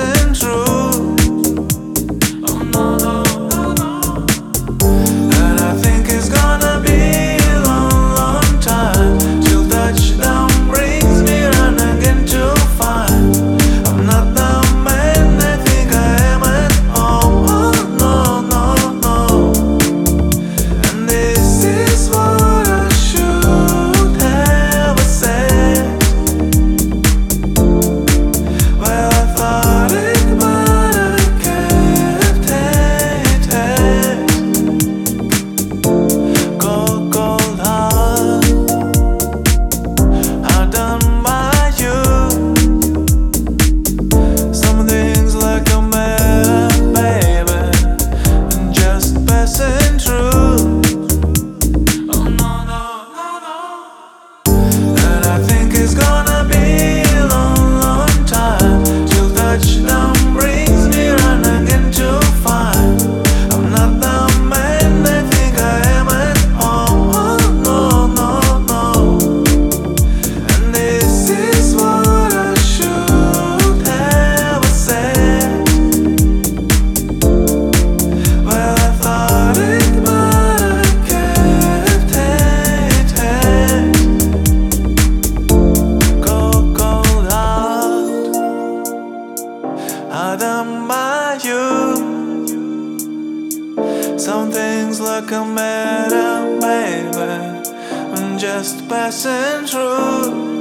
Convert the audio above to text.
passing through. Oh no, no, no, no. And I think it's gonna be a long, long time till touchdown brings me round again to find I'm not the man I think I am at home. Oh no, no, no. And this is what I should have said. Well, I thought it, but I kept it. Cold, cold heart, I'm done by you. Some things like a man, baby, and just passing through. Oh no, no, no, no. And I think it's gonna be a long, long time till touchdown brings me round again to find I'm not the man I think I am at home. Oh no, no, no. And this is what I should have said. Well, I thought it, but I kept it. Cold, cold heart, I'm done by you. Some things look a matter, baby, I'm just passing through.